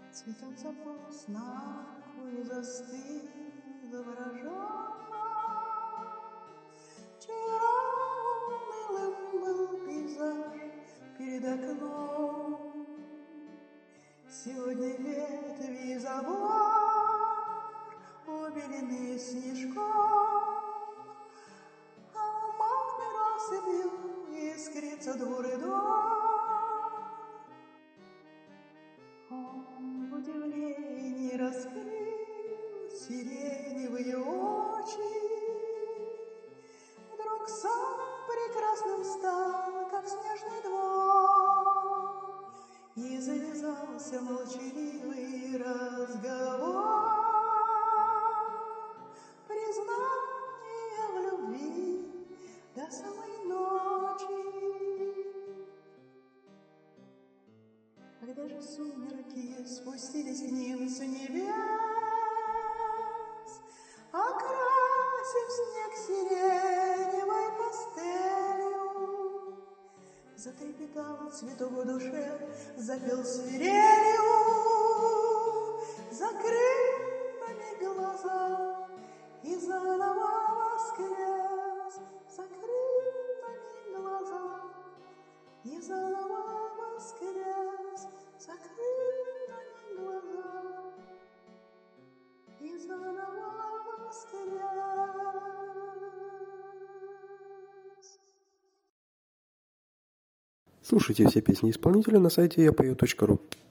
Цветом запас на арку застыл завороженно. Вчера унылым был пейзаж перед окном, сегодня ветви забор убелены снежком, а уматной россыпью искрится двор и дом. Он в удивлении раскрыл сиреневые очи, вдруг сам прекрасным стал, как снежный двор, и завязался молчаливый разговор, признание в любви до самой ночи. Когда же сумерки спустились к ним с небес, окрасив снег сиреневой пастелью, затрепетал цветок в душе, запел свирелью, закрытыми глаза и заново воскрес, закрытыми глаза и заново воскрес, закрытыми глаза и заново воскрес. Слушайте все песни исполнителя на сайте yapою.ru.